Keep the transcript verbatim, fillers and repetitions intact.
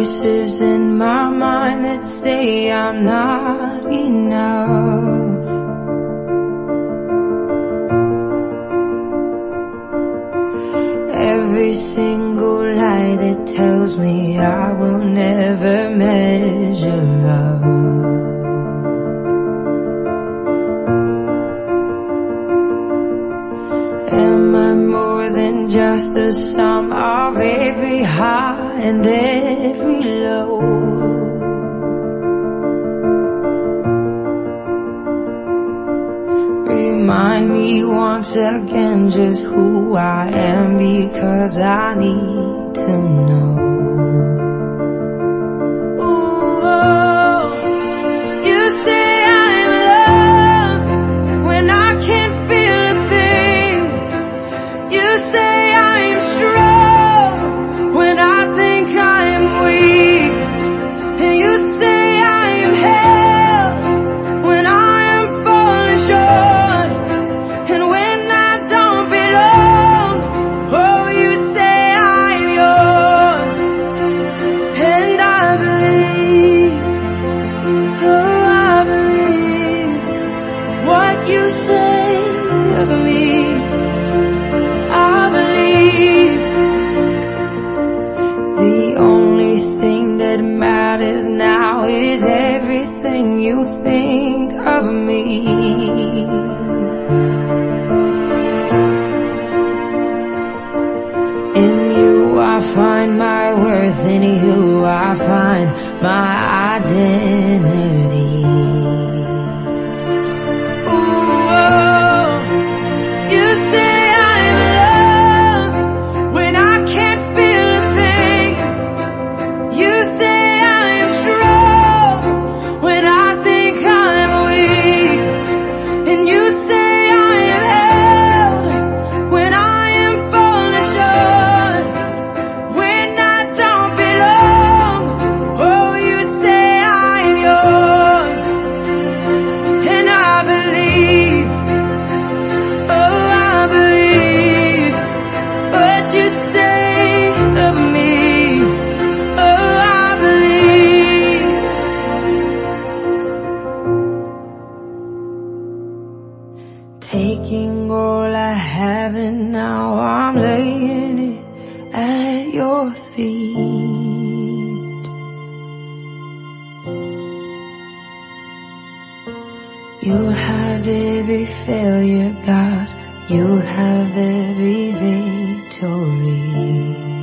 voices in my mind that say I'm not enough. Every single lie that tells me I will never measure up. Am I more than just the sum of every high and every low? Remind me once again just who I am, because I need to know. You say of me, I believe. The only thing that matters now is everything you think of me. In you I find my worth, in you I find my identity. Taking all I have and now I'm laying it at your feet. You'll have every failure, God. You'll have every victory.